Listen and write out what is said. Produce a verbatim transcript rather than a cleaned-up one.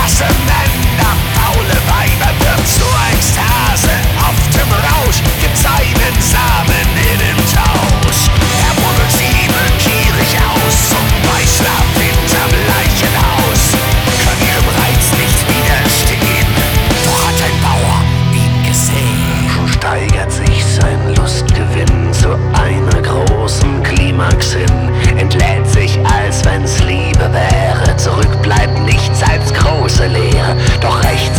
Krasse Männer, faule Weiber wird zur Ekstase. Auf dem Rausch gibt's einen Samen in dem Tausch. Er buddelt sieben gierig aus und Beischlaf hinterm Leichenhaus. Kann ihrem Reiz nicht widerstehen, doch hat ein Bauer ihn gesehen. Schon steigert sich sein Lustgewinn zu einer großen Klimax hin. Entlädt sich, als wenn's Liebe wäre. Zurück bleibt nichts als große Leere. Doch rechts